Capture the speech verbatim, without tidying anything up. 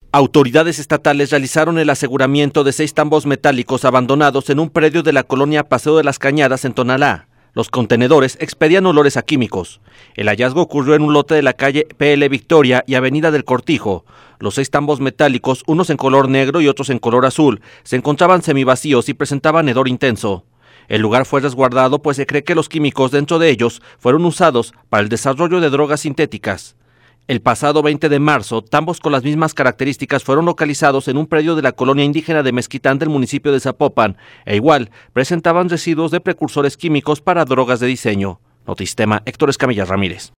Autoridades estatales realizaron el aseguramiento de seis tambos metálicos abandonados en un predio de la colonia Paseo de las Cañadas en Tonalá. Los contenedores expedían olores a químicos. El hallazgo ocurrió en un lote de la calle P L Victoria y Avenida del Cortijo. Los seis tambos metálicos, unos en color negro y otros en color azul, se encontraban semivacíos y presentaban hedor intenso. El lugar fue resguardado pues se cree que los químicos dentro de ellos fueron usados para el desarrollo de drogas sintéticas. El pasado veinte de marzo, tambos con las mismas características fueron localizados en un predio de la colonia indígena de Mezquitán del municipio de Zapopan, e igual presentaban residuos de precursores químicos para drogas de diseño. Notistema, Héctor Escamilla Ramírez.